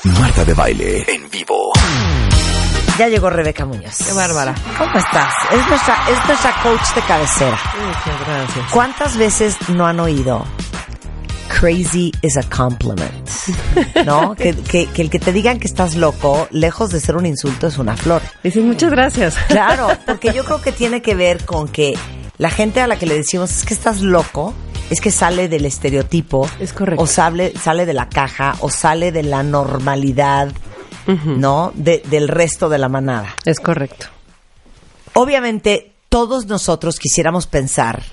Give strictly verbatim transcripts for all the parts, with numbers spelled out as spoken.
Marta de Baile en vivo. Ya llegó Rebeca Muñoz. Qué bárbara. ¿Cómo estás? Es nuestra, es nuestra coach de cabecera. Muchas gracias. ¿Cuántas veces no han oído crazy is a compliment? ¿No? que, que, que el que te digan que estás loco, lejos de ser un insulto, es una flor. Dices muchas gracias. Claro, porque yo creo que tiene que ver con que la gente a la que le decimos es que estás loco, es que sale del estereotipo. Es correcto. O sale, sale de la caja, o sale de la normalidad, uh-huh. ¿no? De, del resto de la manada. Es correcto. Obviamente, todos nosotros quisiéramos pensar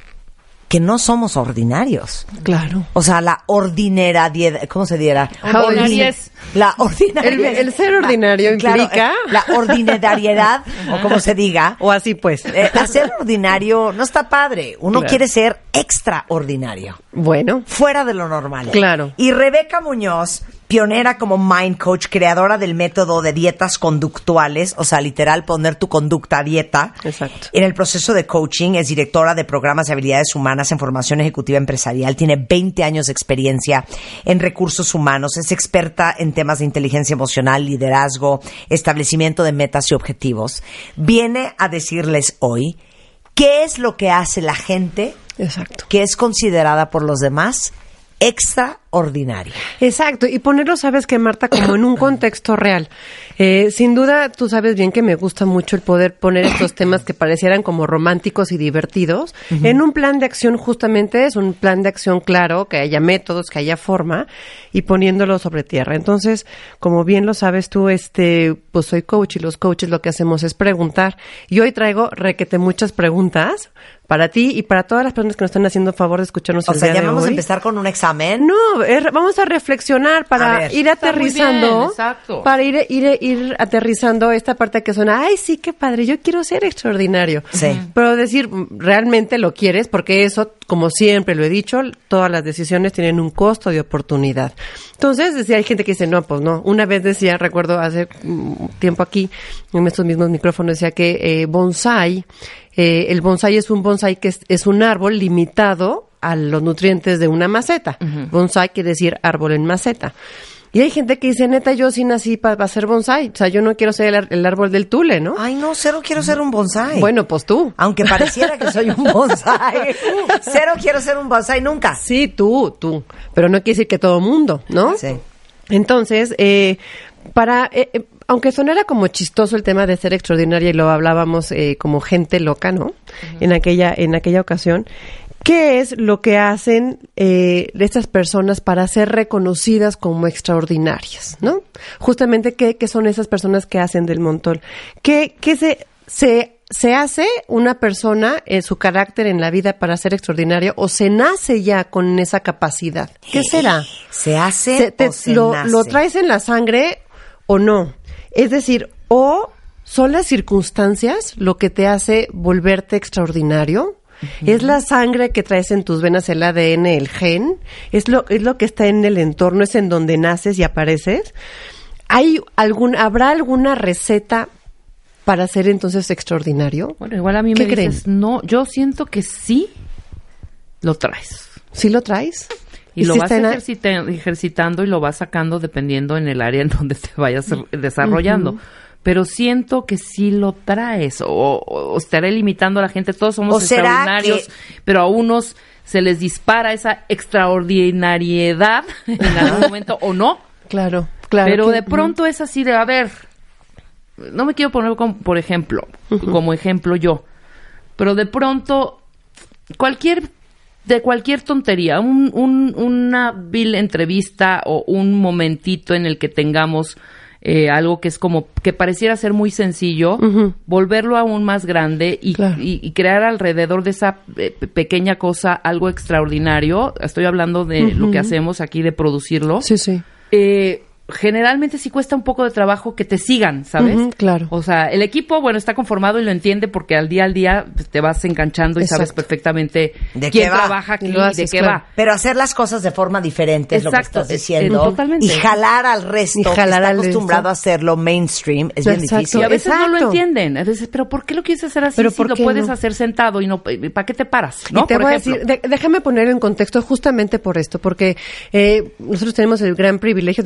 que no somos ordinarios. Claro. O sea, la ordinariedad, ¿cómo se diera? Ordinariez. La ordinariedad. El, el ser ordinario la, implica... Claro, la ordinariedad, o como se diga. O así pues. Eh, hacer ordinario no está padre. Uno claro. quiere ser extraordinario. Bueno. Fuera de lo normal. Claro. Y Rebeca Muñoz, pionera como Mind Coach, creadora del método de dietas conductuales, o sea, literal, poner tu conducta a dieta. Exacto. En el proceso de coaching, es directora de programas de habilidades humanas en formación ejecutiva empresarial, tiene veinte años de experiencia en recursos humanos, es experta en temas de inteligencia emocional, liderazgo, establecimiento de metas y objetivos. Viene a decirles hoy qué es lo que hace la gente Exacto. que es considerada por los demás extraordinaria. Exacto, y ponerlo, sabes que Marta, como en un contexto real. Eh, sin duda, tú sabes bien que me gusta mucho el poder poner estos temas que parecieran como románticos y divertidos uh-huh. en un plan de acción. Justamente es un plan de acción claro, que haya métodos, que haya forma, y poniéndolo sobre tierra. Entonces, como bien lo sabes tú, este, pues soy coach, y los coaches lo que hacemos es preguntar, y hoy traigo requete muchas preguntas para ti y para todas las personas que nos están haciendo favor de escucharnos o el sea, día de hoy. ¿ya vamos a empezar con un examen? No, es, vamos a reflexionar para a ir aterrizando, bien, exacto. para ir, ir, ir aterrizando esta parte que suena, ay, sí, qué padre, yo quiero ser extraordinario. Sí. Pero decir, realmente lo quieres, porque eso, como siempre lo he dicho, todas las decisiones tienen un costo de oportunidad. Entonces, decía, hay gente que dice, no, pues no. Una vez decía, recuerdo hace um, tiempo aquí, en estos mismos micrófonos, decía que eh, bonsai, eh, el bonsai es un bonsai que es, es un árbol limitado a los nutrientes de una maceta. Uh-huh. Bonsai quiere decir árbol en maceta. Y hay gente que dice, neta, yo sí nací para pa ser bonsai. O sea, yo no quiero ser el, el árbol del tule, ¿no? Ay, no, cero quiero ser un bonsai. Bueno, pues tú. Aunque pareciera que soy un bonsai. Cero quiero ser un bonsai nunca. Sí, tú, tú. Pero no quiere decir que todo mundo, ¿no? Sí. Entonces, eh, para... Eh, aunque sonara como chistoso el tema de ser extraordinaria y lo hablábamos eh, como gente loca, ¿no? Uh-huh. En aquella en aquella ocasión, ¿qué es lo que hacen eh, estas personas para ser reconocidas como extraordinarias, ¿no? Justamente, ¿qué, qué son esas personas que hacen del montón? ¿Qué, qué se se se hace una persona en su carácter en la vida para ser extraordinario o se nace ya con esa capacidad? ¿Qué será? ¿Se hace ¿Se, te, o se lo, nace? ¿Lo traes en la sangre o no? Es decir, o son las circunstancias lo que te hace volverte extraordinario. Uh-huh. Es la sangre que traes en tus venas, el A D N, el gen. Es lo, es lo que está en el entorno, es en donde naces y apareces. ¿Hay algún, habrá alguna receta para ser entonces extraordinario? Bueno, igual a mí me dices, creen? No, yo siento que sí lo traes. ¿Sí lo traes? Y, y lo si vas ejercita- ejercitando y lo vas sacando dependiendo en el área en donde te vayas desarrollando. Uh-huh. Pero siento que sí lo traes, o, o, o estaré limitando a la gente. Todos somos extraordinarios, que... pero a unos se les dispara esa extraordinariedad en algún momento, o no. Claro, claro. Pero que... de pronto uh-huh. es así de, a ver, no me quiero poner como, por ejemplo, uh-huh. como ejemplo yo, pero de pronto cualquier... de cualquier tontería, un, un, una vil entrevista o un momentito en el que tengamos eh, algo que es como, que pareciera ser muy sencillo, uh-huh. volverlo aún más grande y, claro. y, y crear alrededor de esa eh, pequeña cosa algo extraordinario. Estoy hablando de uh-huh. lo que hacemos aquí, de producirlo. Sí, sí. Eh, generalmente sí cuesta un poco de trabajo que te sigan, ¿sabes? Uh-huh, claro. O sea, el equipo, bueno, está conformado y lo entiende porque al día al día pues, te vas enganchando y Exacto. sabes perfectamente ¿De quién qué va? trabaja aquí y de qué claro. va. Pero hacer las cosas de forma diferente es Exacto, lo que estás diciendo. Es, es, totalmente. Y jalar al resto Y jalar que está al acostumbrado resto. a hacerlo mainstream es bien Exacto. difícil. Y a veces Exacto. no lo entienden. A veces, pero ¿por qué lo quieres hacer así Pero si ¿por lo qué puedes no? hacer sentado y no? ¿Para qué te paras? ¿No? Y te por voy ejemplo. a decir, de, déjame poner en contexto justamente por esto, porque eh, nosotros tenemos el gran privilegio de poder tener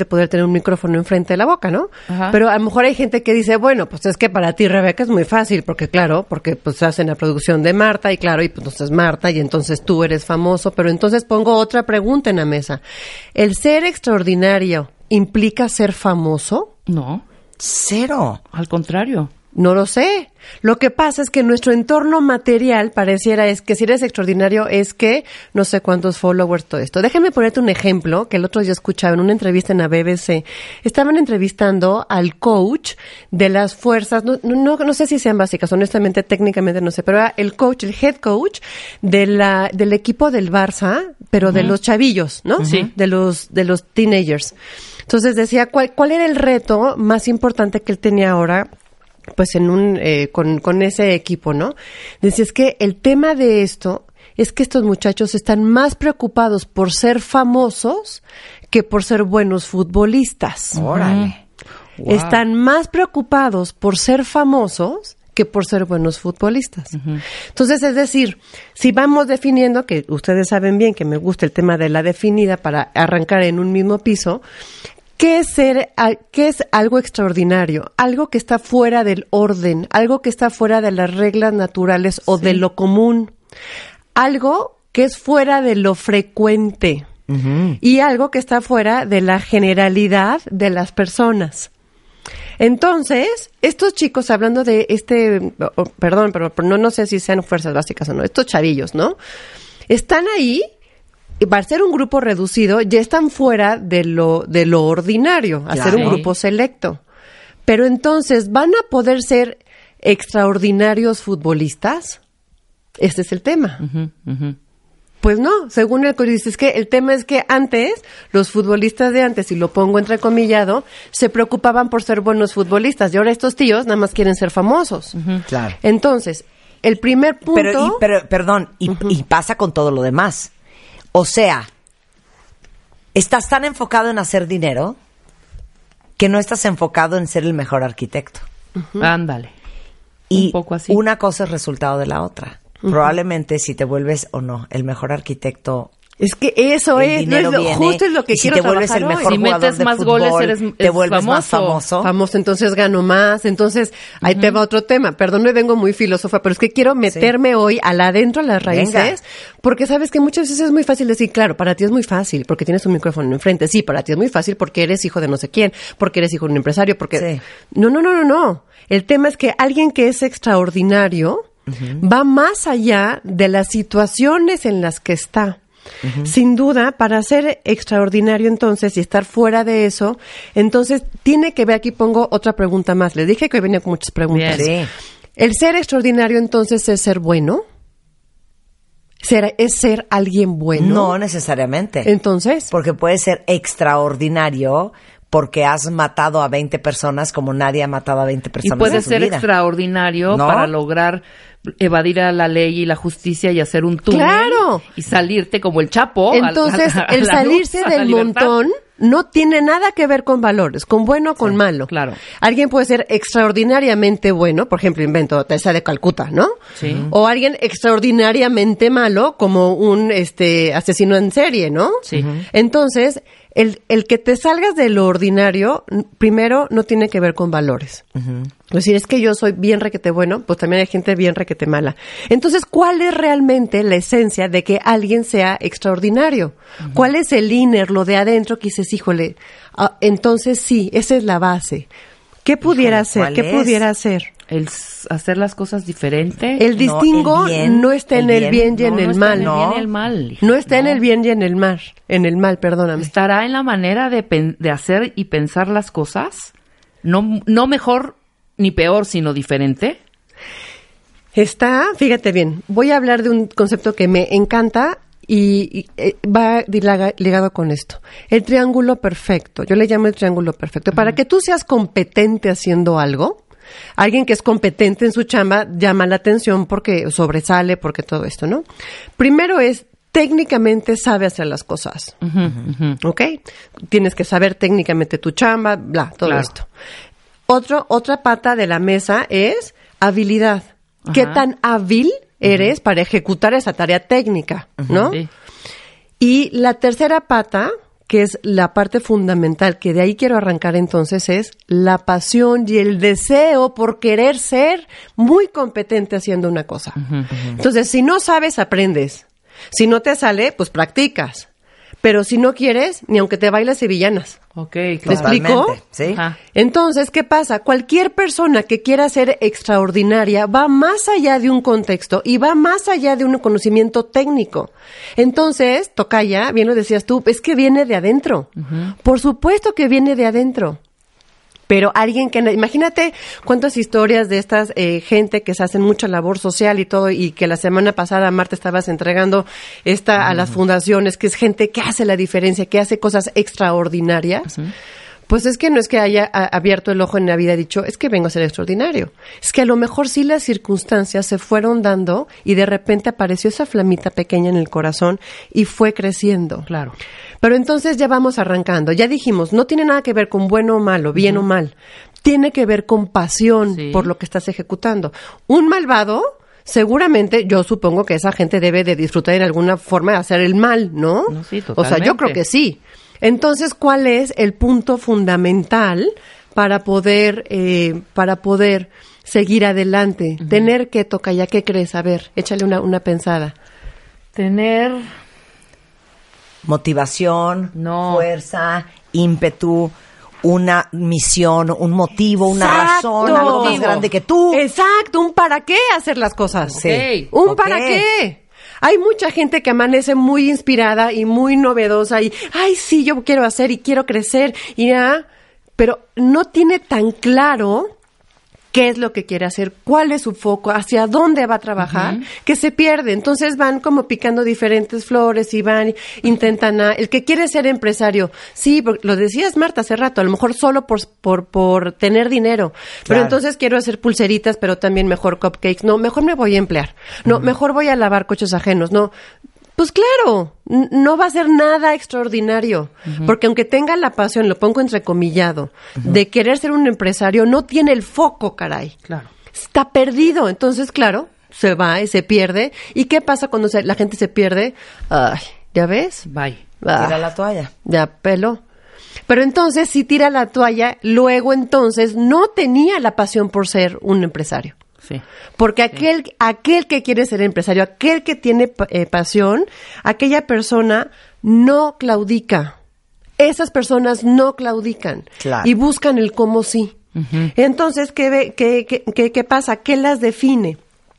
un micrófono enfrente de la boca, ¿no? Ajá. Pero a lo mejor hay gente que dice, bueno, pues es que para ti, Rebeca, es muy fácil, porque claro, porque pues hacen la producción de Marta, y claro, y pues entonces Marta, y entonces tú eres famoso, pero entonces pongo otra pregunta en la mesa. ¿El ser extraordinario implica ser famoso? No, Cero. al contrario. No lo sé. Lo que pasa es que nuestro entorno material pareciera es que si eres extraordinario es que no sé cuántos followers, todo esto. Déjame ponerte un ejemplo que el otro día escuchaba en una entrevista en la B B C. Estaban entrevistando al coach de las fuerzas, no, no, no sé si sean básicas, honestamente, técnicamente no sé, pero era el coach, el head coach de la, del equipo del Barça, pero uh-huh. de los chavillos, ¿no? Sí. De los, de los teenagers. Entonces decía, ¿cuál, cuál era el reto más importante que él tenía ahora? Pues en un, eh, con, con ese equipo, ¿no? Decía, es que el tema de esto es que estos muchachos están más preocupados por ser famosos que por ser buenos futbolistas. Órale. Wow. Están más preocupados por ser famosos que por ser buenos futbolistas. Uh-huh. Entonces, es decir, si vamos definiendo, que ustedes saben bien que me gusta el tema de la definida para arrancar en un mismo piso, ¿qué es ser, qué es algo extraordinario? Algo que está fuera del orden, algo que está fuera de las reglas naturales o sí. de lo común, algo que es fuera de lo frecuente uh-huh. y algo que está fuera de la generalidad de las personas. Entonces, estos chicos, hablando de este, oh, perdón, pero no, no sé si sean fuerzas básicas o no, estos chavillos, ¿no? Están ahí. Y para ser un grupo reducido, ya están fuera de lo, de lo ordinario, a ser un grupo selecto. Pero entonces, ¿van a poder ser extraordinarios futbolistas? Este es el tema. Uh-huh, uh-huh. Pues no, según el código, es que el tema es que antes, los futbolistas de antes, y lo pongo entrecomillado, se preocupaban por ser buenos futbolistas. Y ahora estos tíos nada más quieren ser famosos. Uh-huh. Claro. Entonces, el primer punto... Pero, y, pero perdón, y, uh-huh. y pasa con todo lo demás. O sea, estás tan enfocado en hacer dinero que no estás enfocado en ser el mejor arquitecto. Uh-huh. Ándale. Y un poco así. Una cosa es resultado de la otra. Uh-huh. Probablemente si te vuelves o no el mejor arquitecto, es que eso es, no es lo, viene, justo es lo que y quiero si te vuelves el hoy. mejor si jugador metes de más fútbol, goles, eres te vuelves famoso. más famoso. Famoso, entonces gano más. Entonces, ahí uh-huh. te va otro tema. Perdón, me vengo muy filósofa, pero es que quiero meterme sí. hoy a la adentro, a las raíces, Venga. Porque sabes que muchas veces es muy fácil decir, claro, para ti es muy fácil, porque tienes un micrófono enfrente. Sí, para ti es muy fácil porque eres hijo de no sé quién, porque eres hijo de un empresario, porque... Sí. No, no, no, no, no. El tema es que alguien que es extraordinario uh-huh. va más allá de las situaciones en las que está. Uh-huh. Sin duda, para ser extraordinario entonces y estar fuera de eso, entonces tiene que ver, aquí pongo otra pregunta más. Les dije que hoy venía con muchas preguntas. Bien, sí. ¿El ser extraordinario entonces es ser bueno? ¿Ser, ¿Es ser alguien bueno? No necesariamente. Entonces. Porque puede ser extraordinario porque has matado a veinte personas como nadie ha matado a veinte personas. Y puede en su ser vida. extraordinario ¿No? para lograr evadir a la ley y la justicia y hacer un túnel. ¡Claro! Y salirte como el Chapo. Entonces, a, a, a el salirse luz, del montón no tiene nada que ver con valores, con bueno o con sí, malo. Claro. Alguien puede ser extraordinariamente bueno, por ejemplo, invento Teresa de Calcuta, ¿no? Sí. O alguien extraordinariamente malo, como un este asesino en serie, ¿no? Sí. Entonces, el, el que te salgas de lo ordinario, primero, no tiene que ver con valores. Uh-huh. Es decir, es que yo soy bien requete bueno, pues también hay gente bien requete mala. Entonces, ¿cuál es realmente la esencia de que alguien sea extraordinario? Uh-huh. ¿Cuál es el inner, lo de adentro que dices, híjole, uh, entonces sí, esa es la base? ¿Qué pudiera Híjole, ser? ¿Qué es? pudiera ser? El hacer las cosas diferente. El distingo no, el bien, no está en el bien, bien y en no, el no mal. Está en el bien no. y el mal. No está no. en el bien y en el mal. En el mal, perdóname. Estará en la manera de, pen- de hacer y pensar las cosas. No, no mejor ni peor, sino diferente. Está, fíjate bien, voy a hablar de un concepto que me encanta y, y eh, va ligado con esto. El triángulo perfecto. Yo le llamo el triángulo perfecto. Uh-huh. Para que tú seas competente haciendo algo, alguien que es competente en su chamba llama la atención porque sobresale, porque todo esto, ¿no? Primero es, técnicamente sabe hacer las cosas. Uh-huh, uh-huh. ¿Ok? Tienes que saber técnicamente tu chamba, bla, todo claro. esto. Otro, otra pata de la mesa es habilidad. Uh-huh. ¿Qué tan hábil eres uh-huh. para ejecutar esa tarea técnica, uh-huh. no? Sí. Y la tercera pata, que es la parte fundamental, que de ahí quiero arrancar entonces, es la pasión y el deseo por querer ser muy competente haciendo una cosa. Uh-huh, uh-huh. Entonces, si no sabes, aprendes. Si no te sale, pues practicas. Pero si no quieres, ni aunque te bailes sevillanas. Ok, ¿te claro. explico? Sí. Ajá. Entonces, ¿qué pasa? Cualquier persona que quiera ser extraordinaria va más allá de un contexto y va más allá de un conocimiento técnico. Entonces, tocaya, bien lo decías tú, es que viene de adentro. Uh-huh. Por supuesto que viene de adentro. Pero alguien que, imagínate cuántas historias de estas eh, gente que se hacen mucha labor social y todo, y que la semana pasada, Marta, estabas entregando esta uh-huh. a las fundaciones, que es gente que hace la diferencia, que hace cosas extraordinarias. Uh-huh. Pues es que no es que haya a, abierto el ojo en la vida y dicho, es que vengo a ser extraordinario. Es que a lo mejor sí las circunstancias se fueron dando y de repente apareció esa flamita pequeña en el corazón y fue creciendo. Claro. Pero entonces ya vamos arrancando. Ya dijimos, no tiene nada que ver con bueno o malo, bien uh-huh. o mal. Tiene que ver con pasión sí. por lo que estás ejecutando. Un malvado, seguramente, yo supongo que esa gente debe de disfrutar en alguna forma de hacer el mal, ¿no? No, sí, totalmente. O sea, yo creo que sí. Entonces, ¿cuál es el punto fundamental para poder, eh, para poder seguir adelante? Uh-huh. Tener que tocar, ¿ya qué crees? A ver, échale una, una pensada. Tener motivación, no. fuerza, ímpetu, una misión, un motivo, una Exacto. razón, algo más grande que tú. Exacto, un para qué hacer las cosas. Sí. Un okay. para qué. Hay mucha gente que amanece muy inspirada y muy novedosa y, ay, sí, yo quiero hacer y quiero crecer, y ya, pero no tiene tan claro qué es lo que quiere hacer, cuál es su foco, hacia dónde va a trabajar, uh-huh. que se pierde. Entonces van como picando diferentes flores y van, intentan a, el que quiere ser empresario, sí, porque lo decías Marta hace rato, a lo mejor solo por, por, por tener dinero, claro. pero entonces quiero hacer pulseritas, pero también mejor cupcakes, no, mejor me voy a emplear, no, uh-huh. mejor voy a lavar coches ajenos, no. Pues claro, n- no va a ser nada extraordinario, uh-huh. porque aunque tenga la pasión, lo pongo entrecomillado, uh-huh. de querer ser un empresario, no tiene el foco, caray. Claro. Está perdido, entonces, claro, se va y se pierde. ¿Y qué pasa cuando se, la gente se pierde? Ay, ¿ya ves? Bye. Ah, tira la toalla. Ya peló. Pero entonces, si tira la toalla, luego entonces no tenía la pasión por ser un empresario. Sí. Porque aquel, sí. aquel que quiere ser empresario, aquel que tiene eh, pasión, aquella persona no claudica. Esas personas no claudican. Claro. Y buscan el cómo sí. Uh-huh. Entonces, ¿qué, qué, qué, qué, ¿qué pasa? ¿Qué las define?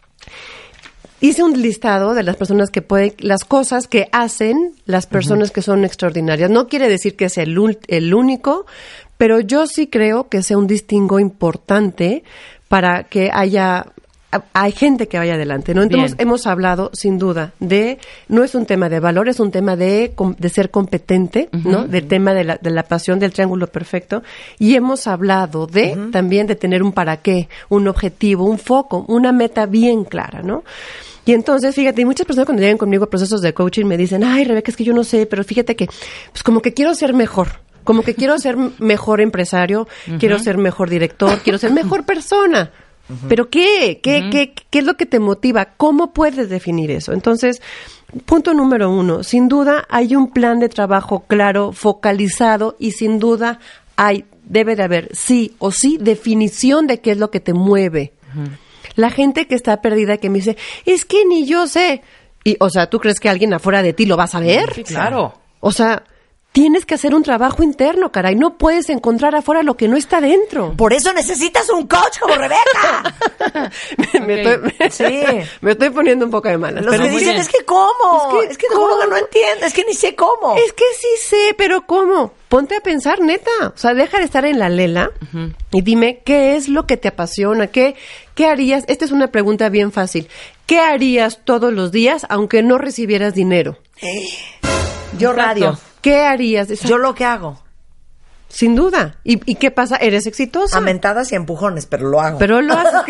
Hice un listado de las personas que pueden, las cosas que hacen las personas uh-huh. que son extraordinarias. No quiere decir que sea el, el único, pero yo sí creo que sea un distingo importante para que haya, hay gente que vaya adelante, ¿no? Entonces, Bien. hemos hablado, sin duda, de, no es un tema de valor, es un tema de, de ser competente, uh-huh. ¿no? Del tema de la, de la pasión del triángulo perfecto. Y hemos hablado de, uh-huh. también de tener un para qué, un objetivo, un foco, una meta bien clara, ¿no? Y entonces, fíjate, y muchas personas cuando llegan conmigo a procesos de coaching me dicen, ay, Rebeca, es que yo no sé, pero fíjate que, pues como que quiero ser mejor. Como que quiero ser mejor empresario, uh-huh. quiero ser mejor director, quiero ser mejor persona. Uh-huh. ¿Pero qué? ¿Qué, uh-huh. qué? ¿Qué es lo que te motiva? ¿Cómo puedes definir eso? Entonces, punto número uno, sin duda hay un plan de trabajo claro, focalizado, y sin duda hay, debe de haber sí o sí definición de qué es lo que te mueve. Uh-huh. La gente que está perdida, que me dice, es que ni yo sé. Y, o sea, ¿tú crees que alguien afuera de ti lo va a saber? Sí, claro. O sea, tienes que hacer un trabajo interno, caray. No puedes encontrar afuera lo que no está dentro. Por eso necesitas un coach como Rebeca. me, me, okay. estoy, sí. me estoy poniendo un poco de malas. Los pero que dicen, es que ¿cómo? Es que, es que ¿cómo? No entiendo, es que ni sé cómo. Es que sí sé, pero ¿cómo? Ponte a pensar, neta. O sea, deja de estar en la lela uh-huh. y dime qué es lo que te apasiona, qué, qué harías. Esta es una pregunta bien fácil. ¿Qué harías todos los días aunque no recibieras dinero? Eh, yo radio. ¿Qué harías? Esa... Yo lo que hago. Sin duda. ¿Y, ¿Y qué pasa? ¿Eres exitosa? A mentadas y empujones, pero lo hago. Pero lo haces.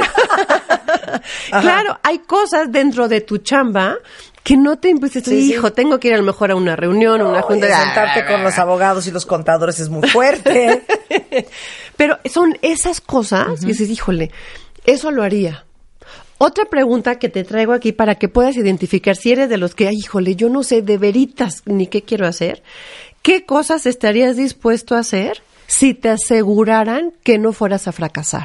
Claro, hay cosas dentro de tu chamba que no te impulses. Sí, hijo, sí. tengo que ir a lo mejor a una reunión, no, a una junta. De sentarte con los abogados y los contadores es muy fuerte. Pero son esas cosas uh-huh. y dices, híjole, eso lo haría. Otra pregunta que te traigo aquí para que puedas identificar si eres de los que, ay, híjole, yo no sé de veritas ni qué quiero hacer. ¿qué cosas estarías dispuesto a hacer si te aseguraran que no fueras a fracasar?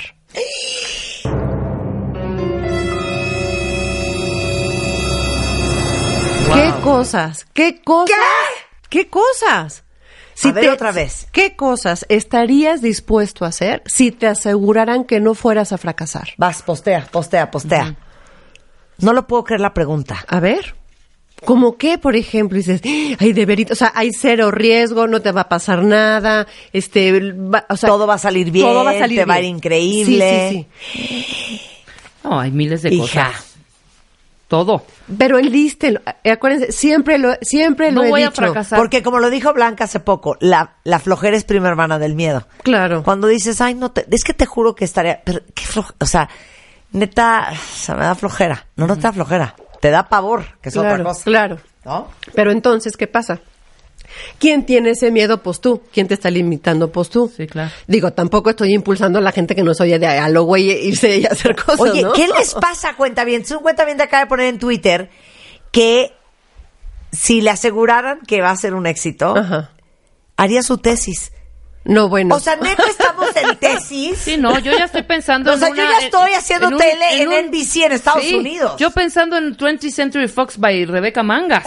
Wow. ¿Qué cosas? ¿Qué cosas? ¿Qué, ¿Qué cosas? Si a ver te, otra vez. ¿Qué cosas estarías dispuesto a hacer si te aseguraran que no fueras a fracasar? Vas, postea, postea, postea. Uh-huh. No lo puedo creer la pregunta. A ver. ¿Cómo qué, por ejemplo? Dices, ay, de verito, o sea, hay cero riesgo, no te va a pasar nada, este, va, o sea, todo va a salir bien, todo va a salir te bien. va a ir increíble. Sí, sí, sí. No, hay miles de Hija. cosas. Todo. Pero enlístelo, acuérdense, siempre lo, siempre lo no he voy dicho. a fracasar. Porque como lo dijo Blanca hace poco, la, la flojera es prima hermana del miedo. Claro. Cuando dices, ay, no te, es que te juro que estaría, pero qué flojera, o sea, neta, o sea, me da flojera. No, no te da flojera. Te da pavor, que es Claro, otra cosa. claro. ¿No? Pero entonces, ¿qué pasa? ¿Quién tiene ese miedo? Pues tú. ¿Quién te está limitando? Pues tú. Sí, claro. Digo, tampoco estoy impulsando a la gente que no soy de a lo güey irse y hacer cosas, Oye, ¿no? ¿qué les pasa, cuentavientes? Un cuentaviente acaba de poner en Twitter que si le aseguraran que va a ser un éxito, Ajá. haría su tesis. No, bueno. O sea, neta, estamos en tesis. Sí, no, yo ya estoy pensando O sea, en yo una... ya estoy haciendo en un- tele en, en un- N B C en Estados Sí, Unidos. Yo pensando en twentieth Century Fox by Rebecca Mangas.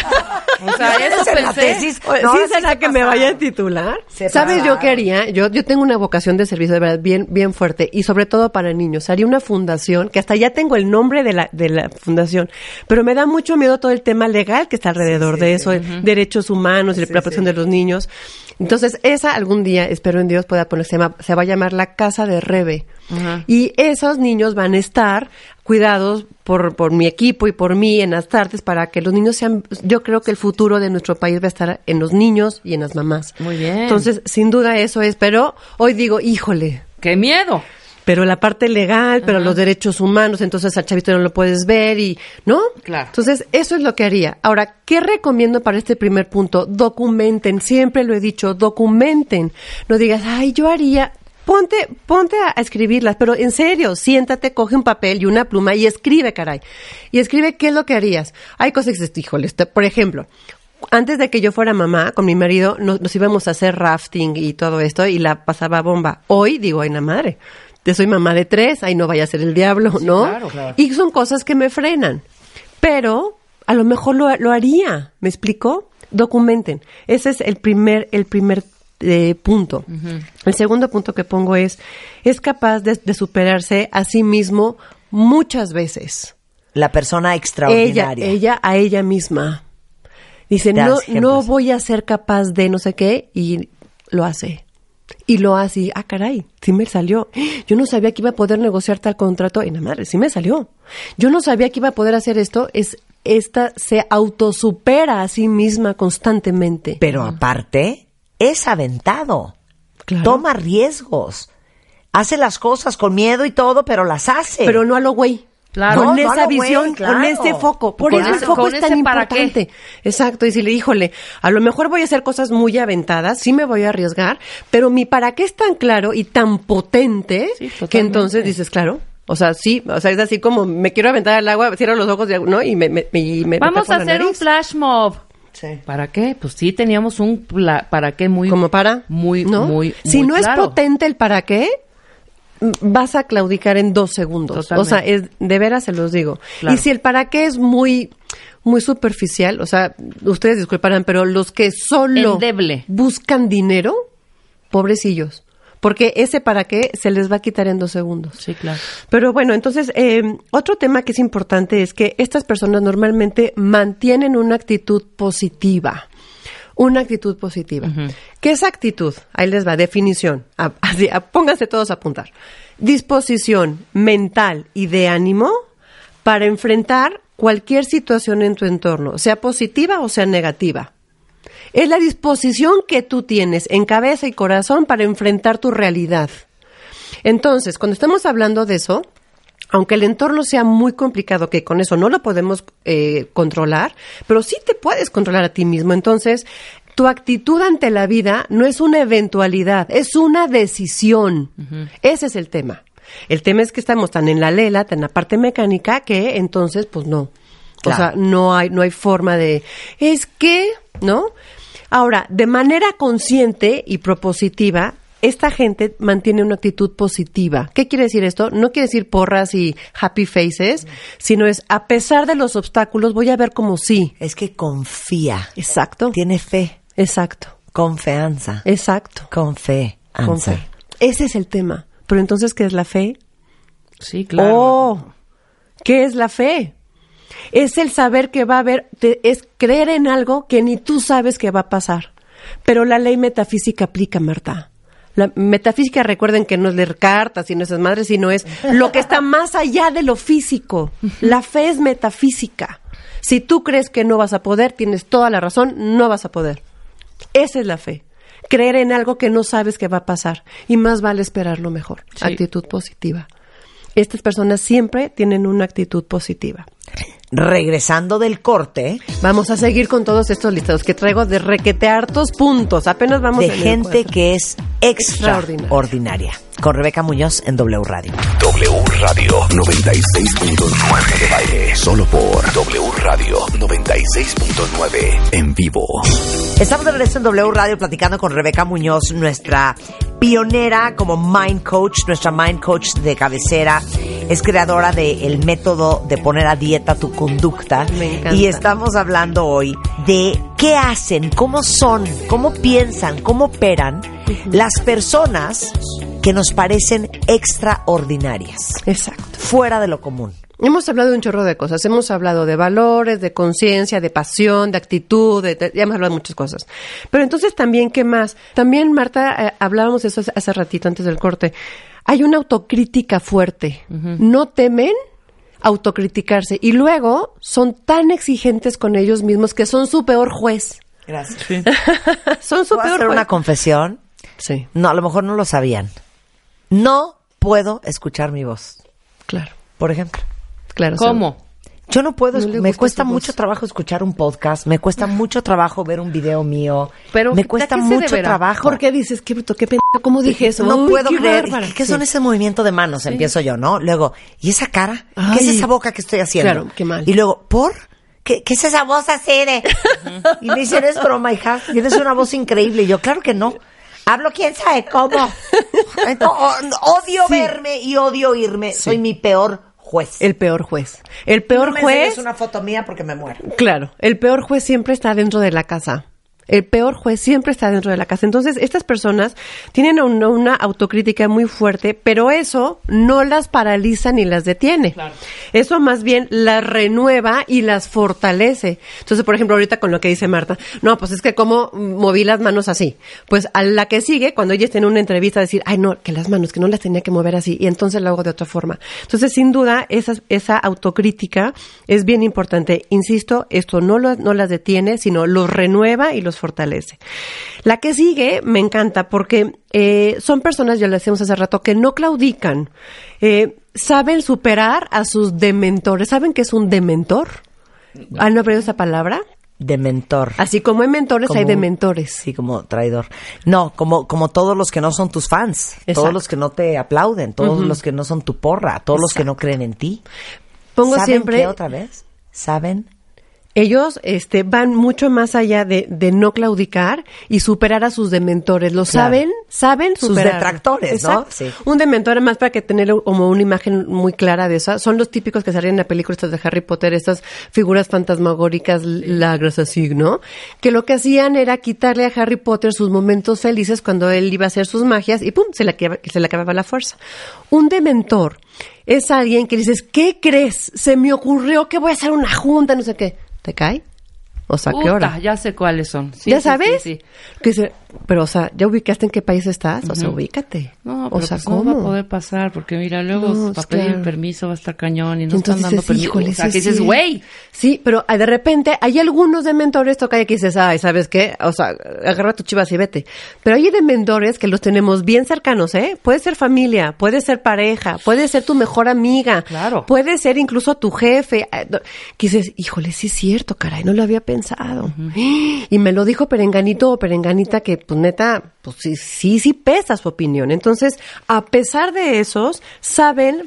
O sea, eso ¿Tienes en la pensé. tesis? Oye, No, ¿sí sí será se que me pasaron. vaya a titular? Se ¿Sabes yo pasaron. qué haría? Yo, yo tengo una vocación de servicio de verdad bien, bien fuerte y sobre todo para niños. Haría una fundación, que hasta ya tengo el nombre de la, de la fundación, pero me da mucho miedo todo el tema legal que está alrededor Sí, sí, de sí. eso, uh-huh. derechos humanos y Sí, la protección sí. de los niños. Entonces, esa algún día, espero en Dios, pueda ponerse, se, llama- se va a llamar la Casa de Rebe. Ajá. Y esos niños van a estar cuidados por, por mi equipo y por mí en las tardes para que los niños sean, yo creo que el futuro de nuestro país va a estar en los niños y en las mamás. Muy bien. Entonces, sin duda eso es, pero hoy digo, híjole, ¡Qué miedo! pero la parte legal, pero Ajá. los derechos humanos, entonces al chavito no lo puedes ver y, ¿no? Claro. Entonces, eso es lo que haría. Ahora, ¿qué recomiendo para este primer punto? Documenten, siempre lo he dicho, documenten. No digas, ay, yo haría... Ponte, ponte a, a escribirlas, pero en serio, siéntate, coge un papel y una pluma y escribe, caray. Y escribe qué es lo que harías. Hay cosas que dices, híjole, esto- por ejemplo, antes de que yo fuera mamá, con mi marido, nos, nos íbamos a hacer rafting y todo esto y la pasaba bomba. Hoy digo, ay, la madre, yo soy mamá de tres, ay, no vaya a ser el diablo, Sí, ¿no? claro, claro. Y son cosas que me frenan. Pero a lo mejor lo, lo haría, ¿me explicó? Documenten. Ese es el primer, el primer eh, punto. Uh-huh. El segundo punto que pongo es, es capaz de, de superarse a sí mismo muchas veces. La persona Ella, extraordinaria. ella a ella misma. Dice, Das no, ejemplos. no voy a ser capaz de no sé qué, y lo hace. Y lo hace, y, ah, caray, sí me salió. Yo no sabía que iba a poder negociar tal contrato, y la madre, sí me salió. Yo no sabía que iba a poder hacer esto, es, esta se autosupera a sí misma constantemente. Pero aparte, es aventado. Claro. Toma riesgos. Hace las cosas con miedo y todo, pero las hace. Pero no a lo güey. Claro. Con No, no a esa lo güey, visión, claro. con ese foco. Por Con eso el ese- foco con es tan ese para qué. importante. Exacto. Y decirle, híjole, a lo mejor voy a hacer cosas muy aventadas, sí me voy a arriesgar, pero mi para qué es tan claro y tan potente Sí, que totalmente. entonces dices, claro. O sea, sí, o sea, es así como me quiero aventar al agua, cierro los ojos, ¿no? Y me, me, me, y me Vamos tapo a la hacer un nariz. flash mob. Sí. ¿Para qué? Pues sí, teníamos un pla- para qué muy... Como para, Muy, ¿no? muy, Si muy no claro. es potente el para qué, m- vas a claudicar en dos segundos. Totalmente. O sea, es, de veras se los digo. Claro. Y si el para qué es muy, muy superficial, o sea, ustedes disculparán, pero los que solo Endeble. buscan dinero, pobrecillos. Porque ese para qué se les va a quitar en dos segundos. Sí, claro. Pero bueno, entonces, eh, otro tema que es importante es que estas personas normalmente mantienen una actitud positiva. Una actitud positiva. Ujú. ¿Qué es actitud? Ahí les va, definición. A- así, a- pónganse todos a apuntar. Disposición mental y de ánimo para enfrentar cualquier situación en tu entorno, sea positiva o sea negativa. Es la disposición que tú tienes en cabeza y corazón para enfrentar tu realidad. Entonces, cuando estamos hablando de eso, aunque el entorno sea muy complicado, que con eso no lo podemos eh, controlar, pero sí te puedes controlar a ti mismo. Entonces, tu actitud ante la vida no es una eventualidad, es una decisión. Uh-huh. Ese es el tema. El tema es que estamos tan en la lela, tan en la parte mecánica, que entonces, pues no. Claro. O sea, no hay, no hay forma de, es que, ¿no? Ahora, de manera consciente y propositiva, esta gente mantiene una actitud positiva. ¿Qué quiere decir esto? No quiere decir porras y happy faces, sino es, a pesar de los obstáculos, voy a ver como sí. Es que confía. Exacto. Tiene fe. Exacto. Confianza. Exacto. Con fe. Con fe. Ese es el tema. Pero entonces, ¿qué es la fe? Sí, claro. Oh, ¿qué es la fe? Es el saber que va a haber, te, es creer en algo que ni tú sabes que va a pasar. Pero la ley metafísica aplica, Marta. La metafísica, recuerden que no es leer cartas y no esas madres, sino es lo que está más allá de lo físico. La fe es metafísica. Si tú crees que no vas a poder, tienes toda la razón, no vas a poder. Esa es la fe. Creer en algo que no sabes que va a pasar. Y más vale esperar lo mejor. Sí. Actitud positiva. Estas personas siempre tienen una actitud positiva. Regresando del corte, Vamos a seguir con todos estos listados que traigo de requete hartos puntos. Apenas vamos de en el gente cuatro. que es extraordinaria. Extraordinaria. Con Rebeca Muñoz en W Radio. W Radio noventa y seis punto nueve de baile. Solo por W Radio noventa y seis punto nueve en vivo. Estamos de regreso en W Radio platicando con Rebeca Muñoz, nuestra pionera como Mind Coach, nuestra Mind Coach de cabecera. Es creadora del método de poner a dieta tu conducta. Me encanta. Y estamos hablando hoy de qué hacen, cómo son, cómo piensan, cómo operan las personas que nos parecen extraordinarias, Exacto. fuera de lo común. Hemos hablado de un chorro de cosas. Hemos hablado de valores, de conciencia, de pasión, de actitud, de, de- ya hemos hablado de muchas cosas. Pero entonces también, ¿qué más? También, Marta, eh, hablábamos de eso hace, hace ratito, antes del corte. Hay una autocrítica fuerte. No temen autocriticarse. Y luego son tan exigentes con ellos mismos que son su peor juez. Gracias. Sí. Son su ¿Puedo peor hacer juez. una confesión? Sí, No, a lo mejor no lo sabían. No puedo escuchar mi voz, claro, por ejemplo. claro. ¿Cómo? Yo no puedo, No le me gusta cuesta su voz. mucho trabajo escuchar un podcast, me cuesta mucho trabajo ver un video mío, Pero, me ¿a cuesta qué se mucho deberá? trabajo. ¿Por qué dices, qué bruto, qué pendejo, cómo dije eso? No Uy, puedo qué creer. bárbara. ¿Qué son Sí. ese movimiento de manos? Empiezo yo, ¿no? Luego, ¿y esa cara? Ay. ¿Qué es esa boca que estoy haciendo? Claro, qué mal. Y luego, ¿por? ¿Qué, qué es esa voz así de? Y me dicen, es broma, hija. Tienes una voz increíble. Y yo, claro que no. Hablo quién sabe cómo. Entonces, o- odio Sí. verme y odio oírme. Soy mi peor juez. El peor juez. El peor no me juez, enseñes una foto mía porque me muero. claro, el peor juez siempre está dentro de la casa. El peor juez siempre está dentro de la casa. Entonces, estas personas tienen una, una autocrítica muy fuerte, pero eso no las paraliza ni las detiene. Claro. Eso más bien las renueva y las fortalece. Entonces, por ejemplo, ahorita con lo que dice Marta, no, pues es que cómo moví las manos así. Pues a la que sigue, cuando ella esté en una entrevista, decir, ay, no, que las manos, que no las tenía que mover así, y entonces lo hago de otra forma. Entonces, sin duda, esa, esa autocrítica es bien importante. Insisto, esto no, lo, no las detiene, sino los renueva y los fortalece. La que sigue me encanta porque eh, son personas, ya lo decíamos hace rato, que no claudican. Eh, saben superar a sus dementores. ¿Saben qué es un dementor? ¿Han oído esa palabra? Dementor. Así como hay mentores, Como hay un- dementores. Sí, como traidor. No, como, como todos los que no son tus fans, Exacto. todos los que no te aplauden, todos Ujú. los que no son tu porra, todos los que Exacto. no creen en ti. Pongo ¿Saben siempre... qué otra vez? ¿Saben? Ellos este, van mucho más allá de, de no claudicar y superar a sus dementores. Lo Claro. saben, saben Sus superar. detractores, ¿no? Exacto. Sí. Un dementor, más para que tener como una imagen muy clara de eso, son los típicos que salen en la película estas de Harry Potter, estas figuras fantasmagóricas, lagras así, ¿no? Que lo que hacían era quitarle a Harry Potter sus momentos felices cuando él iba a hacer sus magias y ¡pum! Se le, acaba- se le acababa la fuerza. Un dementor es alguien que dices, ¿qué crees? Se me ocurrió que voy a hacer una junta, no sé qué. ¿Te cae? O sea, ¿qué Puta, hora? ya sé cuáles son. Sí, ¿Ya sí, sabes? sí, sí. Que dice, pero, o sea, ¿ya ubicaste en qué país estás? O sea, ubícate. No, o pero sea, pues ¿cómo? no va a poder pasar, porque mira, luego No, para es pedir claro. permiso va a estar cañón y no Y están entonces dando dices, permiso. híjole, O sea, sí que es dices, cierto. güey. Sí, pero ah, de repente hay algunos de mentores toca y que dices, ay, ¿sabes qué? O sea, agarra tu chivas y vete. Pero hay de mentores que los tenemos bien cercanos, ¿eh? Puede ser familia, puede ser pareja, puede ser tu mejor amiga. Claro. Puede ser incluso tu jefe. eh, no, Que dices, híjole, sí es cierto, caray, no lo había pensado. Y me lo dijo perenganito o perenganita que, pues neta, pues sí, sí, sí pesa su opinión. Entonces, a pesar de esos, saben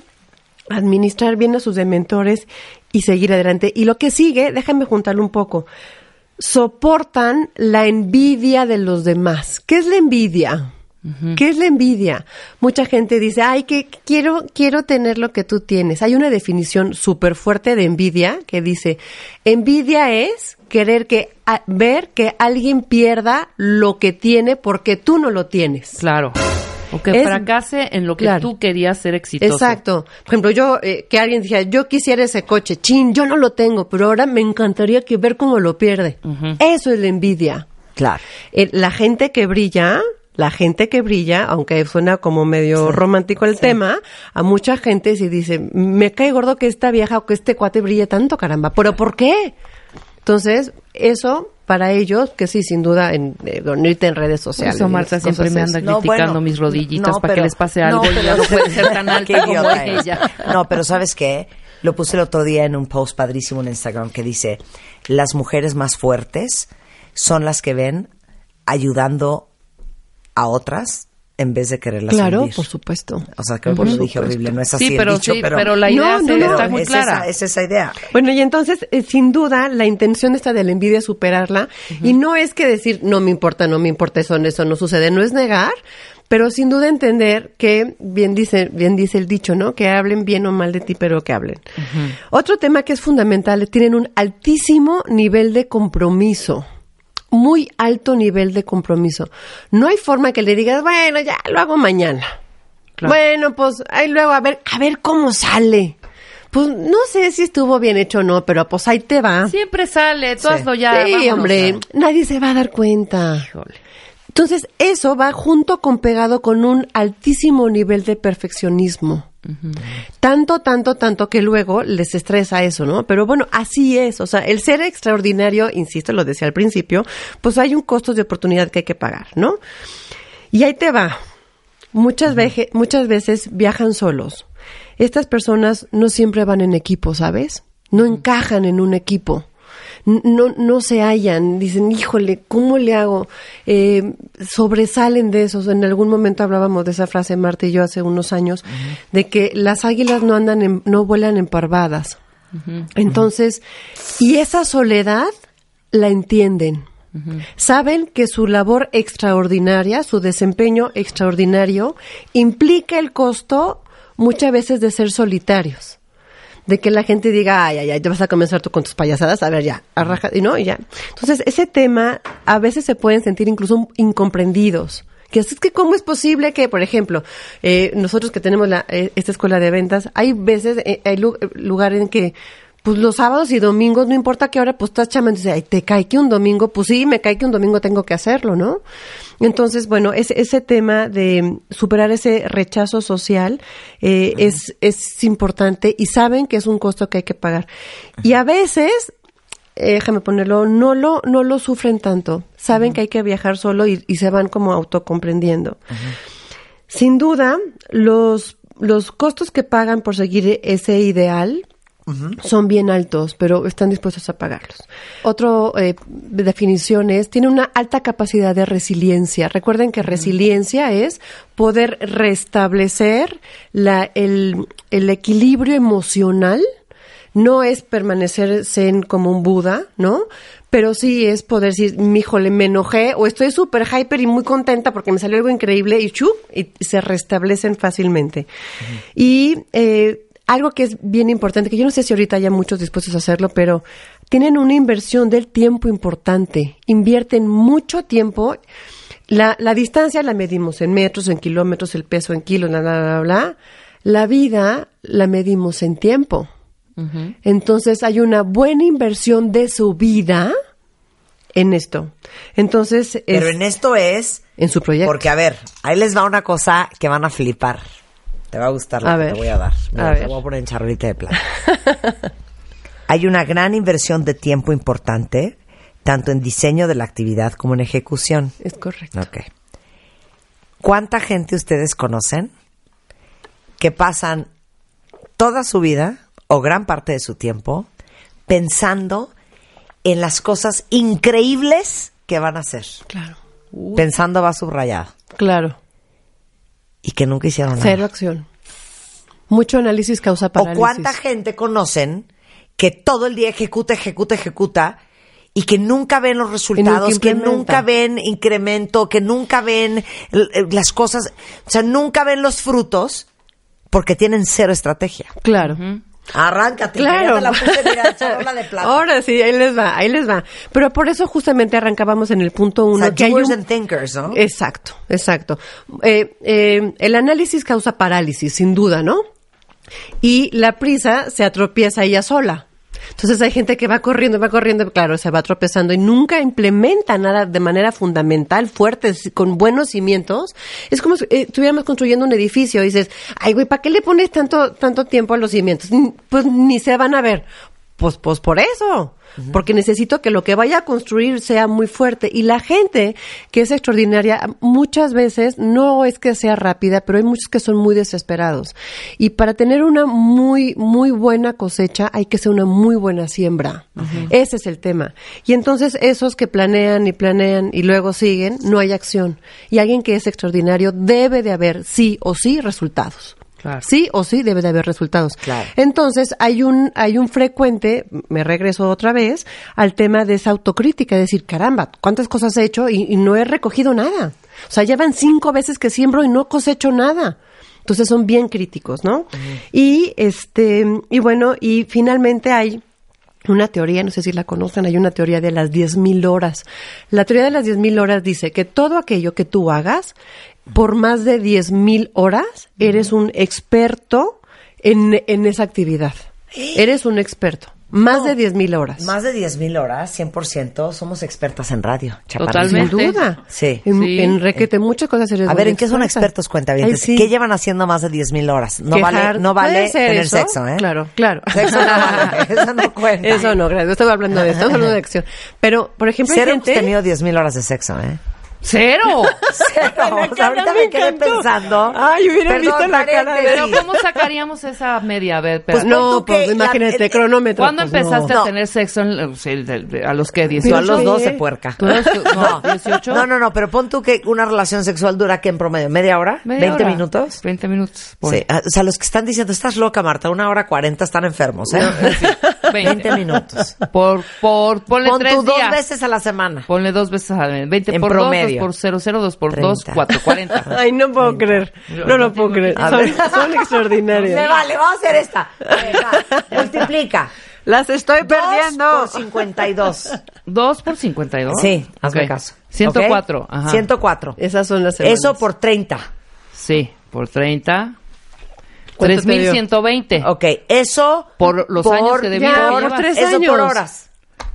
administrar bien a sus dementores y seguir adelante. Y lo que sigue, déjame juntarlo un poco. soportan la envidia de los demás. ¿Qué es la envidia? Uh-huh. ¿Qué es la envidia? Mucha gente dice, ay, que quiero, quiero tener lo que tú tienes. Hay una definición súper fuerte de envidia que dice, envidia es querer que, a, ver que alguien pierda lo que tiene porque tú no lo tienes. Claro. O que es, fracase en lo que claro. tú querías ser exitoso. Exacto. Por ejemplo, yo, eh, que alguien dijera, yo quisiera ese coche, chin, yo no lo tengo, pero ahora me encantaría que ver cómo lo pierde. Uh-huh. Eso es la envidia. Claro. Eh, la gente que brilla... La gente que brilla, aunque suena como medio sí, romántico el sí. tema, a mucha gente se dice, me cae gordo que esta vieja o que este cuate brille tanto, caramba. ¿Pero por qué? Entonces, eso para ellos, que sí, sin duda, en, eh, irte en redes sociales. Eso, Marta, siempre me anda no, criticando bueno, mis rodillitas no, para pero, que les pase algo no, y ya no puede ser tan alta como ella. No, pero ¿sabes qué? Lo puse el otro día en un post padrísimo en Instagram que dice, las mujeres más fuertes son las que ven ayudando a otras en vez de quererlas claro, hundir. Por supuesto. O sea, que por lo dije horrible, no es así sí, pero, el dicho, sí, pero... pero la idea no, no, no, está muy es clara. Esa, es esa idea. Bueno, y entonces, eh, sin duda, la intención esta de la envidia es superarla. Uh-huh. Y no es que decir, no me importa, no me importa, eso, eso no sucede. No es negar, pero sin duda entender que, bien dice, bien dice el dicho, ¿no? Que hablen bien o mal de ti, pero que hablen. Uh-huh. Otro tema que es fundamental, tienen un altísimo nivel de compromiso. Muy alto nivel de compromiso. No hay forma que le digas, bueno, ya lo hago mañana. Claro. Bueno, pues ahí luego a ver, a ver cómo sale. Pues no sé si estuvo bien hecho o no, pero pues ahí te va. Siempre sale, tú sí. hazlo ya. Sí, vámonos, hombre, ya. Nadie se va a dar cuenta. Híjole. Entonces, eso va junto con pegado con un altísimo nivel de perfeccionismo. Uh-huh. Tanto, tanto, tanto que luego les estresa eso, ¿no? Pero bueno, así es. O sea, el ser extraordinario, insisto, lo decía al principio, pues hay un costo de oportunidad que hay que pagar, ¿no? Y ahí te va. Muchas, uh-huh. veje, muchas veces viajan solos. Estas personas no siempre van en equipo, ¿sabes? No uh-huh. encajan en un equipo. No, no se hallan, dicen, híjole, ¿cómo le hago? Eh, sobresalen de esos. En algún momento hablábamos de esa frase, Marta y yo, hace unos años, uh-huh. de que las águilas no andan, en, no vuelan en parvadas. Uh-huh. Entonces, y esa soledad la entienden. Uh-huh. Saben que su labor extraordinaria, su desempeño extraordinario, implica el costo muchas veces de ser solitarios. De que la gente diga, ay, ay, ay, te vas a comenzar tú con tus payasadas, a ver, ya, arraja, y no, y ya. Entonces, ese tema, a veces se pueden sentir incluso incomprendidos. Que es que, ¿cómo es posible que, por ejemplo, eh, nosotros que tenemos la, eh, esta escuela de ventas, hay veces, eh, hay lu- lugares en que, pues los sábados y domingos, no importa qué hora, pues estás chamando y dices, ay, te cae que un domingo, pues sí, me cae que un domingo tengo que hacerlo, ¿no? Entonces, bueno, ese, ese tema de superar ese rechazo social eh, uh-huh. es, es importante y saben que es un costo que hay que pagar. Uh-huh. Y a veces, eh, déjame ponerlo, no lo, no lo sufren tanto. Saben uh-huh. que hay que viajar solo y, y se van como autocomprendiendo. Uh-huh. Sin duda, los, los costos que pagan por seguir ese ideal Uh-huh. son bien altos, pero están dispuestos a pagarlos. Otro eh, definición es, tiene una alta capacidad de resiliencia. Recuerden que uh-huh. resiliencia es poder restablecer la, el, el equilibrio emocional. No es permanecer zen como un Buda, ¿no? Pero sí es poder decir, híjole, me enojé, o estoy súper hyper y muy contenta porque me salió algo increíble, y chup, y se restablecen fácilmente. Uh-huh. Y eh, algo que es bien importante, que yo no sé si ahorita haya muchos dispuestos a hacerlo, pero tienen una inversión del tiempo importante. Invierten mucho tiempo. La, la distancia la medimos en metros, en kilómetros, el peso en kilos, bla, bla, bla, bla. La vida la medimos en tiempo. Uh-huh. Entonces hay una buena inversión de su vida en esto. Entonces, es, pero en esto es en su proyecto. Porque a ver, ahí les va una cosa que van a flipar. Te va a gustar lo a que ver. te voy a dar. Mira, a te ver. voy a poner en charolita de plata. Hay una gran inversión de tiempo importante, tanto en diseño de la actividad como en ejecución. Es correcto. Okay. ¿Cuánta gente ustedes conocen que pasan toda su vida o gran parte de su tiempo pensando en las cosas increíbles que van a hacer? Claro. Uh. Pensando va subrayado. Claro. Y que nunca hicieron nada. Cero acción. Mucho análisis causa parálisis. ¿O cuánta gente conocen que todo el día ejecuta, ejecuta, ejecuta y que nunca ven los resultados, que nunca ven incremento, que nunca ven las cosas, o sea, nunca ven los frutos porque tienen cero estrategia. Claro. Uh-huh. Arráncate, claro. Ya te la puse, mira, charola de plata. Ahora sí, ahí les va, ahí les va. Pero por eso justamente arrancábamos en el punto uno. O sea, que doers hay un... and thinkers, ¿no? Exacto, exacto. Eh, eh, el análisis causa parálisis, sin duda, ¿no? Y la prisa se atropieza ella sola. Entonces hay gente que va corriendo, va corriendo, claro, se va tropezando y nunca implementa nada de manera fundamental, fuerte, con buenos cimientos. Es como si eh, estuviéramos construyendo un edificio y dices, ay, güey, ¿para qué le pones tanto tanto tiempo a los cimientos? Pues ni se van a ver. Pues, pues por eso, uh-huh. Porque necesito que lo que vaya a construir sea muy fuerte. Y la gente que es extraordinaria, muchas veces no es que sea rápida, pero hay muchos que son muy desesperados. Y para tener una muy, muy buena cosecha, hay que hacer una muy buena siembra. Uh-huh. Ese es el tema. Y entonces esos que planean y planean y luego siguen, no hay acción. Y alguien que es extraordinario debe de haber sí o sí resultados. Claro. Sí o sí debe de haber resultados. Claro. Entonces, hay un hay un frecuente, me regreso otra vez, al tema de esa autocrítica, decir, caramba, ¿cuántas cosas he hecho y, y no he recogido nada? O sea, llevan cinco veces que siembro y no cosecho nada. Entonces, son bien críticos, ¿no? Uh-huh. Y, este, y bueno, y finalmente hay una teoría, no sé si la conocen, hay una teoría de las diez mil horas. La teoría de las diez mil horas dice que todo aquello que tú hagas por más de diez mil horas, eres un experto en, en esa actividad. Eres un experto. Más no, de diez mil horas. Más de diez mil horas, cien por ciento, somos expertas en radio. Totalmente. Sin duda. Sí. En, sí. en requete, muchas cosas eres A ver, ¿en experta. qué son expertos, cuentavientes? Sí. ¿Qué llevan haciendo más de diez mil horas? No Quejar, vale, no vale tener eso? sexo, ¿eh? Claro, claro. Sexo no vale, eso no cuenta. Eso no, gracias. Estoy hablando de esto, estamos hablando de acción. Pero, por ejemplo, Cero hay gente... hemos tenido diez mil horas de sexo, ¿eh? ¡Cero! Cero. O sea, ahorita me, me quedé pensando. Ay, hubiera Perdón, visto la cara de... Pero ¿cómo sacaríamos esa media? A ver, pues no, pues imagínate, la, cronómetro. ¿Cuándo pues empezaste no. a tener sexo? En, a los que dieciocho. Yo a los doce, puerca. ¿Tú eres, no, dieciocho? No, no, no, pero pon tú que una relación sexual dura, ¿qué en promedio? ¿Media hora? ¿Media ¿veinte hora? minutos? veinte minutos. Pon. Sí, o sea, los que están diciendo, estás loca, Marta, una hora cuarenta están enfermos, ¿eh? No, sí. veinte minutos. Por, por, ponle Pon tres tú días. dos veces a la semana. Ponle dos veces a la semana. veinte en por promedio. dos, dos por cero, cero, dos por dos, cuatro, cuarenta. Ay, no puedo creer. No, no lo puedo creer. Son, son extraordinarios. Me vale, vamos a hacer esta. A ver, va. Multiplica. Las estoy perdiendo. dos por cincuenta y dos. ¿dos por cincuenta y dos? Sí, hazme okay. caso. ciento cuatro. ¿Okay? Ajá. ciento cuatro. Esas son las semanas. Eso por treinta. Sí, por treinta. tres mil ciento veinte. Ok, eso por los por, años que de vida ya, llevas. por tres Eso años. por horas.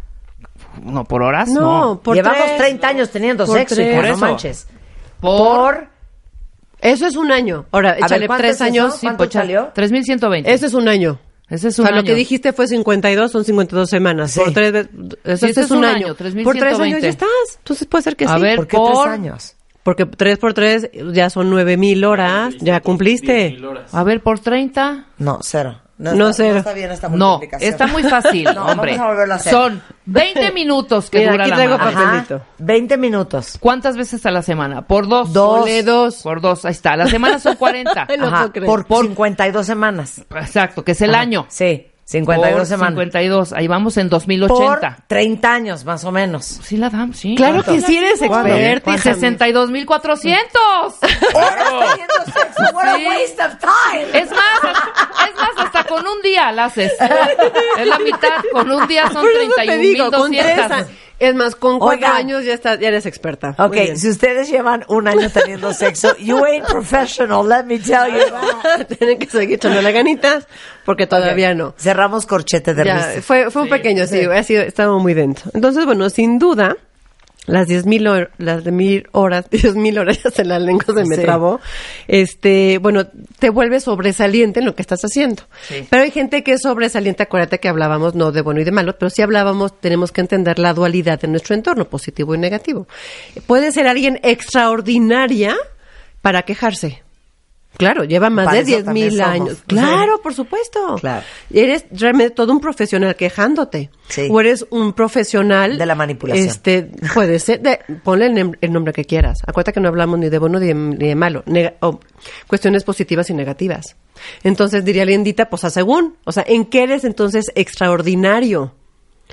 No, por horas no. no. Por Llevamos tres. treinta años teniendo por sexo, tres. hija, Por no eso. manches. Por... Por... Eso es un año. Ahora, échale ¿cuánto tres es años. eso? ¿Cuánto salió? tres mil ciento veinte. Ese es un año. Ese es O un sea, año. lo que dijiste fue cincuenta y dos, son cincuenta y dos semanas. Sí. Por tres veces, eso Sí, este es un año. año, tres mil Por ciento veinte. tres años ya estás. Entonces puede ser que A sí. ver, ¿Por qué por... tres años? Porque tres por tres ya son nueve mil horas. Ya cumpliste. A ver, por treinta. No, cero. No, No, está, cero. no está bien esta No, multiplicación. está muy fácil, No, hombre. vamos a volverlo a hacer. Son veinte minutos que Mira, dura aquí la traigo mano. papel. Ajá, papelito. veinte minutos. ¿Cuántas veces a la semana? Por dos. Dos. Ponle dos. Por dos, ahí está. La semana son cuarenta. Ay, no Ajá, puedo creer. por, Por- cincuenta y dos semanas. Exacto, que es el Ajá, año. Sí, cincuenta y dos Por semanas. cincuenta y dos. Ahí vamos en dos mil Por ochenta. treinta años, más o menos. Sí la damos, sí. Claro ¿Cuánto? que sí eres ¿Cuánto? experta. hija. sesenta y dos mil cuatrocientos. ¡Horas teniendo sexo! ¡What a Sí. waste of time! Es más, es más, hasta con un día la haces. Es la mitad, con un día son Por eso treinta y te un digo, mil con tres doscientos. a- Es más, con cuatro Oigan. años ya estás, ya eres experta. Ok, Muy bien. si ustedes llevan un año teniendo sexo, you ain't professional, let me tell you that. Tienen que seguir echándole ganitas porque todavía no. Cerramos corchete de Ya, risa. fue, fue un pequeño, sí, ha sido, estaba muy dentro. Entonces, bueno, sin duda, las diez mil hor- las de mil horas, diez mil horas, ya se la lengua se me Sí. trabó, este, bueno, te vuelves sobresaliente en lo que estás haciendo. Sí. Pero hay gente que es sobresaliente, acuérdate que hablábamos no de bueno y de malo, pero si hablábamos, tenemos que entender la dualidad de nuestro entorno, positivo y negativo. Puede ser alguien extraordinaria para quejarse. Claro, lleva más Para de eso diez también mil somos. años. Sí. Claro, por supuesto. Claro. Eres realmente todo un profesional quejándote. Sí. O eres un profesional... De la manipulación. Este, puede ser. De, ponle el, nem- el nombre que quieras. Acuérdate que no hablamos ni de bueno ni de, ni de malo. Nega- o cuestiones positivas y negativas. Entonces diría Lindita, pues a según. O sea, ¿en qué eres entonces extraordinario?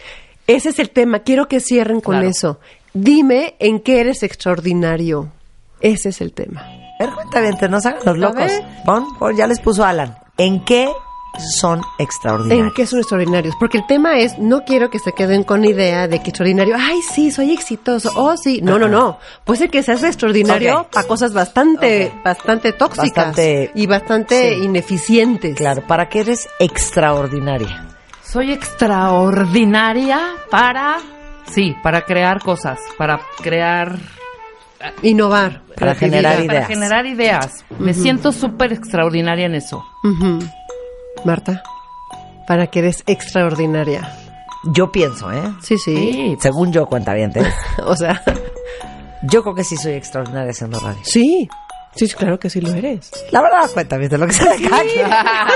Ese es el tema. Quiero que cierren con Claro. eso. Dime en qué eres extraordinario. Ese es el tema. A ver, cuéntame, no se hagan los A locos. ver. Pon, pon, ya les puso Alan. ¿En qué son extraordinarios? ¿En qué son extraordinarios? Porque el tema es, no quiero que se queden con idea de que extraordinario, ay, sí, soy exitoso, oh, sí. No, no, no. Puede ser que seas extraordinario Ok. para cosas bastante, Ok. bastante tóxicas Bastante- y bastante sí. ineficientes. Claro, ¿para qué eres extraordinaria? Soy extraordinaria para, sí, para crear cosas, para crear, Innovar. Para creatividad. generar para ideas. generar ideas. Me siento súper extraordinaria en eso. Ujú. Marta, para que eres extraordinaria. Yo pienso, ¿eh? Sí, sí. Sí. Según yo, cuentavientes, O sea, yo creo que sí soy extraordinaria haciendo radio. sí. Sí, claro que sí lo eres. La verdad, cuentavientes, lo que se le cae.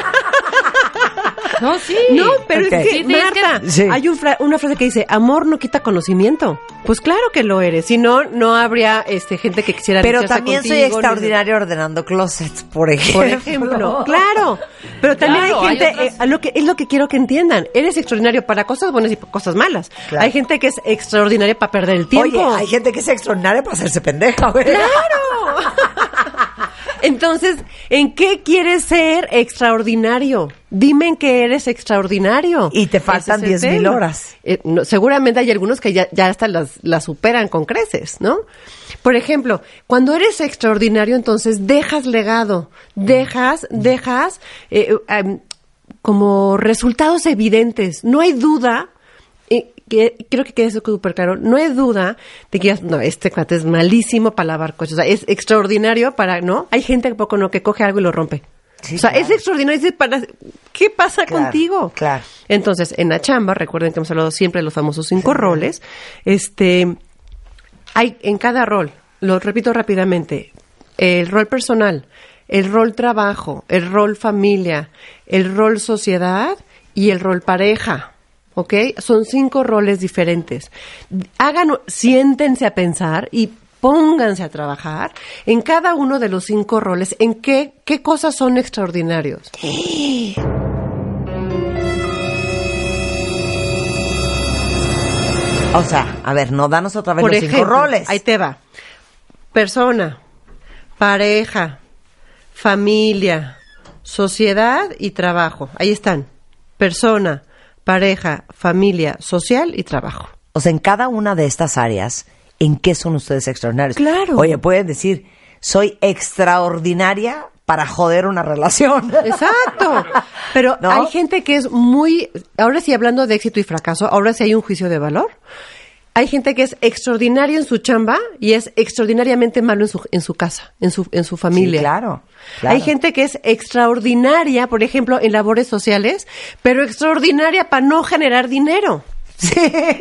No, sí. No, pero Ok. es que, Sí, tienes Marta, que- Sí. hay un fra- una frase que dice, amor no quita conocimiento. Pues claro que lo eres. Si no, no habría este gente que quisiera Pero aliciarse también soy contigo, ni- extraordinaria ordenando closets, por ejemplo. Por ejemplo, claro. Pero también Claro, hay hay gente, otras- eh, a lo que, es lo que quiero que entiendan. Eres extraordinario para cosas buenas y para cosas malas. Claro. Hay gente que es extraordinaria para perder el tiempo. Oye, hay gente que es extraordinaria para hacerse pendeja, güey. ¡Claro! Entonces, ¿en qué quieres ser extraordinario? Dime en qué eres extraordinario. Y te faltan Ese es el diez mil tema. horas. Eh, no, seguramente hay algunos que ya, ya hasta las, las superan con creces, ¿no? Por ejemplo, cuando eres extraordinario, entonces dejas legado, dejas, dejas eh, eh, um, como resultados evidentes. No hay duda. Eh, que, creo que quede súper claro, no hay duda de que digas, no, este cuate es malísimo para lavar coches, o sea, es extraordinario para, ¿no? Hay gente que poco no que coge algo y lo rompe. Sí, o sea, claro. es extraordinario, es para, ¿qué pasa Claro, contigo? claro. Entonces, en la chamba, recuerden que hemos hablado siempre de los famosos cinco roles, este, hay en cada rol, lo repito rápidamente, el rol personal, el rol trabajo, el rol familia, el rol sociedad y el rol pareja. ¿Ok? Son cinco roles diferentes. Hagan, siéntense a pensar y pónganse a trabajar en cada uno de los cinco roles, en qué, qué cosas son extraordinarios. O sea, a ver, no, danos otra vez Por los ejemplo, cinco roles. ahí te va. Persona, pareja, familia, sociedad y trabajo. Ahí están. Persona, pareja, familia, social y trabajo. O sea, en cada una de estas áreas, ¿en qué son ustedes extraordinarios? Claro. Oye, pueden decir, soy extraordinaria para joder una relación. Exacto. Pero ¿No? hay gente que es muy, ahora sí hablando de éxito y fracaso, ahora sí hay un juicio de valor. Hay gente que es extraordinaria en su chamba y es extraordinariamente malo en su, en su casa, en su, en su familia. Sí, claro, claro. Hay gente que es extraordinaria, por ejemplo, en labores sociales, pero extraordinaria para no generar dinero. Sí.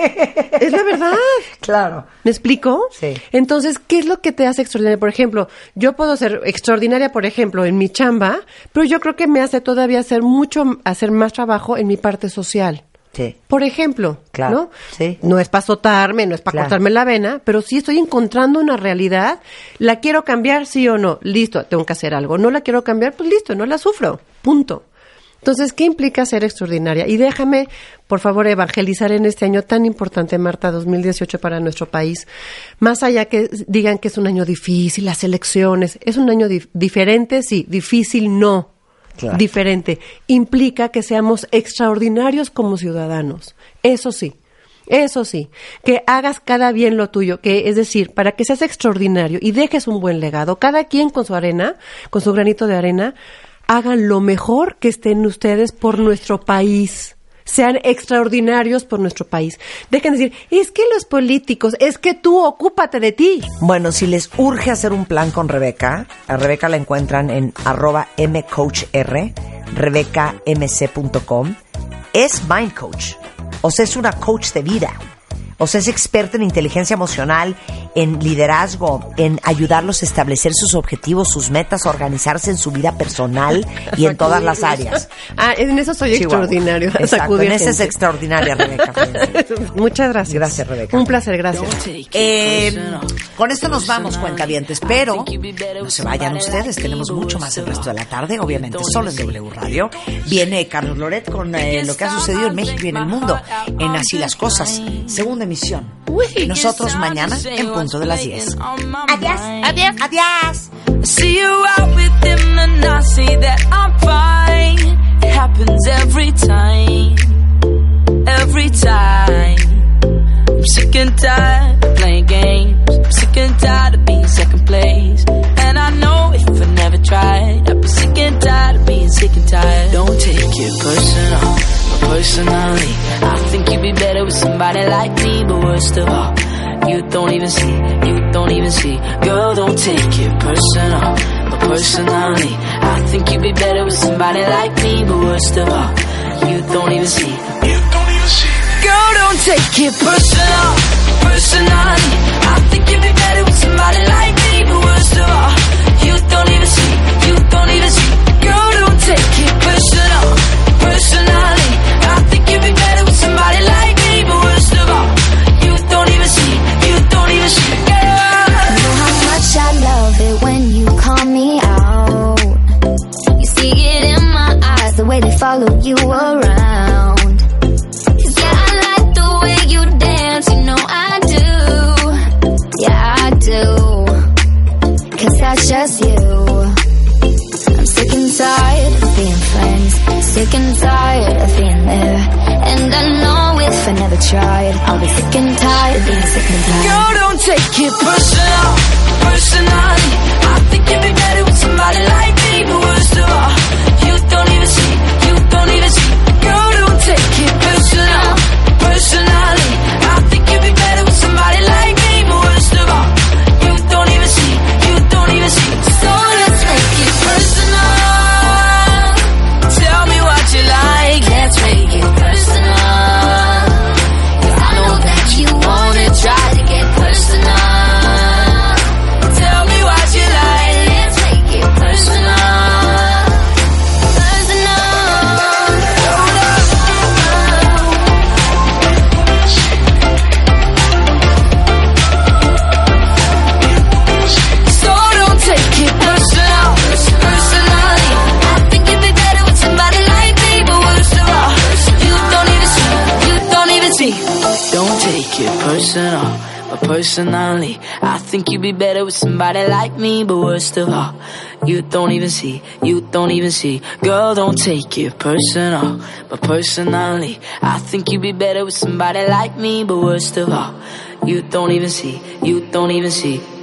Es la verdad. Claro. ¿Me explico? Sí. Entonces, ¿qué es lo que te hace extraordinaria? Por ejemplo, yo puedo ser extraordinaria, por ejemplo, en mi chamba, pero yo creo que me hace todavía hacer mucho, hacer más trabajo en mi parte social. Sí. Por ejemplo, Claro, ¿no? sí. No es para azotarme, no es para Claro. cortarme la vena, pero sí estoy encontrando una realidad. ¿La quiero cambiar, sí o no? Listo, tengo que hacer algo. ¿No la quiero cambiar? Pues listo, no la sufro. Punto. Entonces, ¿qué implica ser extraordinaria? Y déjame, por favor, evangelizar en este año tan importante, Marta, dos mil dieciocho para nuestro país. Más allá que digan que es un año difícil, las elecciones, es un año dif- diferente, sí, difícil no. Claro. Diferente. Implica que seamos extraordinarios como ciudadanos. Eso sí. Eso sí, que hagas cada bien lo tuyo, que es decir, para que seas extraordinario y dejes un buen legado, cada quien con su arena, con su granito de arena, hagan lo mejor que estén ustedes por nuestro país. Sean extraordinarios por nuestro país. Dejen de decir, es que los políticos, es que tú ocúpate de ti. Bueno, si les urge hacer un plan con Rebeca, a Rebeca la encuentran en arroba mcoachr, rebeca m c punto com. Es Mind Coach, o sea, es una coach de vida. O sea, es experta en inteligencia emocional, en liderazgo, en ayudarlos a establecer sus objetivos, sus metas, a organizarse en su vida personal y en todas las áreas. Ah, en eso soy Chihuahua. Extraordinario. Exacto, en eso es extraordinaria, Rebeca. Muchas gracias. Gracias, Rebeca. Un placer, gracias. Eh, con esto nos vamos, cuentavientes, pero no se vayan ustedes, tenemos mucho más el resto de la tarde, obviamente solo en W Radio. Viene Carlos Loret con eh, lo que ha sucedido en México y en el mundo, en Así las Cosas, segunda emisión. Nosotros mañana en punto de las diez. Adiós, adiós, adiós. See you out with him and I say that I'm fine. It happens every time, every time. I'm sick and tired of playing games. I'm sick and tired of being second place. And I know if I never tried, I'd be sick and tired of being sick and tired. Don't take it personal, but personally, I think you'd be better with somebody like me. But worst of all, you don't even see, you don't even see. Girl, don't take it personal, but personally, I think you'd be better with somebody like me. But worst of all, you don't even see, you don't even see. Girl, don't take it personal, personally, I think you'd be better with somebody like me. But worst of all, you don't even see, you don't even see. Girl, don't take it personal, personally, I think you'd be better with somebody like me. But worst of all, you don't even see, you don't even see. Girl, you know how much I love it when you call me out. You see it in my eyes, the way they follow you around. You know I do, yeah I do, cause that's just you. I'm sick and tired of being friends, sick and tired of being there. And I know if I never tried, I'll be sick and tired of being sick and tired. Girl, don't take it personal, personally, I think you'd be better with somebody like me. But worst of all, you don't even see, you don't even see. Girl, don't take it personal, personally, I think you'd be better with somebody like me. But worst of all, you don't even see, you don't even see. So let's make it personal. Tell me what you like, let's make it personal. I know that you wanna try to get personal. Tell me what you like, let's make it personal. Don't take it personal, but personally, I think you'd be better with somebody like me. But worst of all, you don't even see, you don't even see. Girl, don't take it personal, but personally, I think you'd be better with somebody like me. But worst of all, you don't even see, you don't even see.